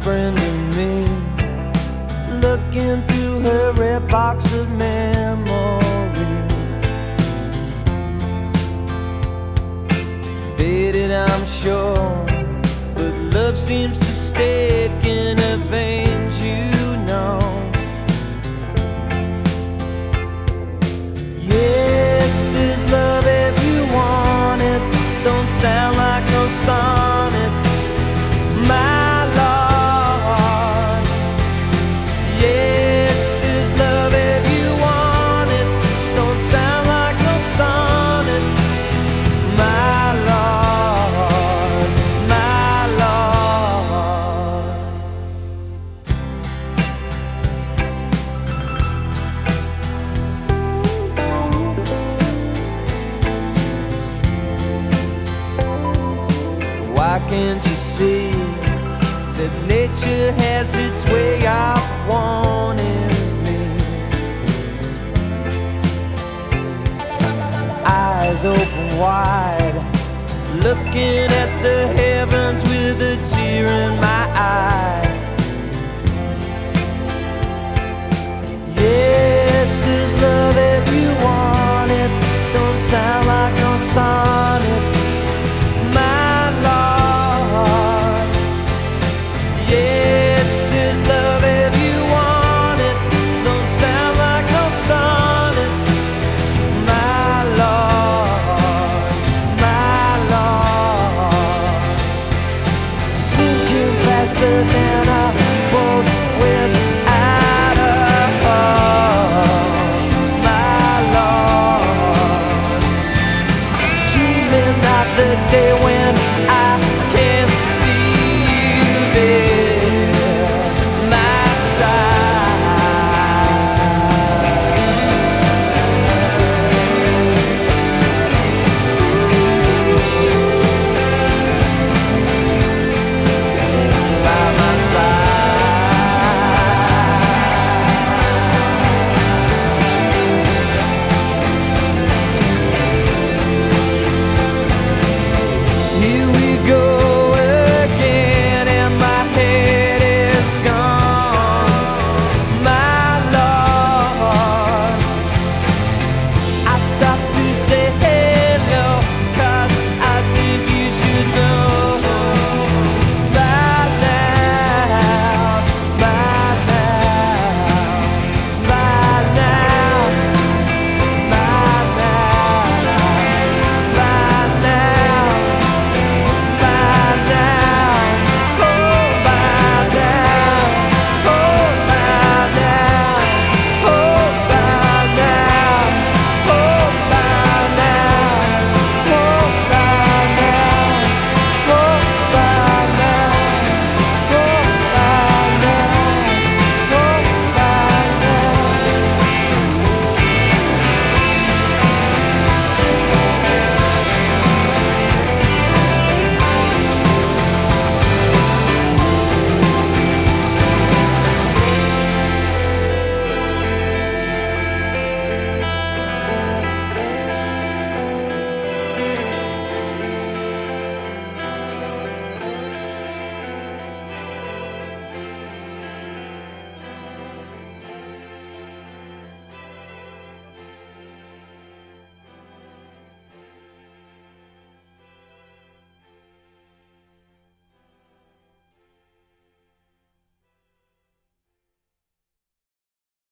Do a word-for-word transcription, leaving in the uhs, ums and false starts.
friend of me, looking through her red box of memories. Faded, I'm sure, but love seems to stick in her veins, you know. Yes, there's love if you want it. Don't sound like no sonnet, my Lord. Yes, there's love if you want it. Don't sound like no sonnet, my Lord, my Lord. Why can't you see that nature has its way of wanting me? Eyes open wide, looking at the heavens with a tear in my eye. Yeah.